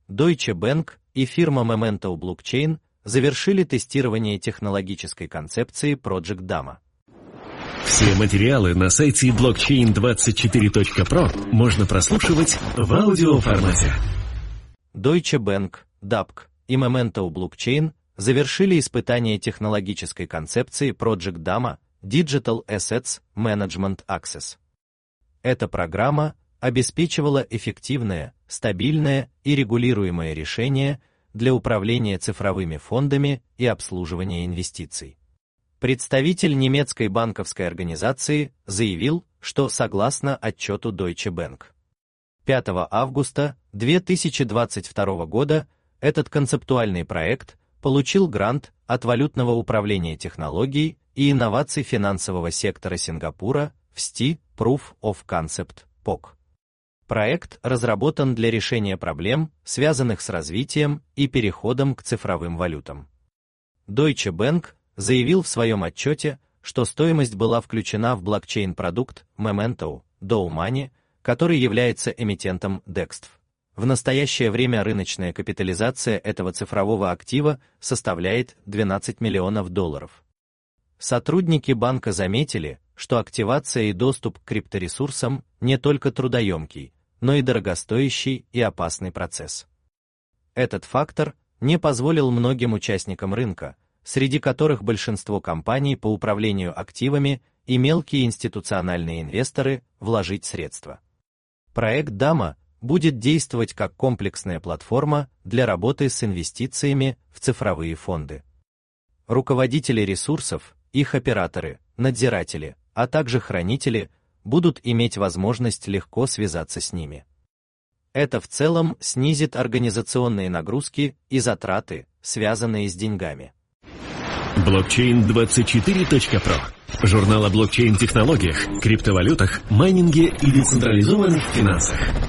Deutsche Bank и фирма Memento Blockchain завершили тестирование технологической концепции Project Dama. Все материалы на сайте blockchain24.pro можно прослушивать в аудиоформате. Deutsche Bank, DAPC и Memento Blockchain завершили испытание технологической концепции Project Dama Digital Assets Management Access. Эта программа обеспечивала эффективное, стабильное и регулируемое решение для управления цифровыми фондами и обслуживания инвестиций. Представитель немецкой банковской организации заявил, что согласно отчету Deutsche Bank, 5 августа 2022 года этот концептуальный проект получил грант от Валютного управления технологий и инноваций финансового сектора Сингапура в STI Proof of Concept (POC). Проект разработан для решения проблем, связанных с развитием и переходом к цифровым валютам. Deutsche Bank заявил в своем отчете, что стоимость была включена в блокчейн-продукт Memento Money, который является эмитентом DEXTF. В настоящее время рыночная капитализация этого цифрового актива составляет $12 миллионов. Сотрудники банка заметили, что активация и доступ к крипторесурсам не только трудоемкий, но и дорогостоящий и опасный процесс. Этот фактор не позволил многим участникам рынка, среди которых большинство компаний по управлению активами и мелкие институциональные инвесторы, вложить средства. Проект Dama будет действовать как комплексная платформа для работы с инвестициями в цифровые фонды. Руководители ресурсов, их операторы, надзиратели, а также хранители будут иметь возможность легко связаться с ними. Это в целом снизит организационные нагрузки и затраты, связанные с деньгами. Blockchain24.pro. Журнал о блокчейн-технологиях, криптовалютах, майнинге и децентрализованных финансах.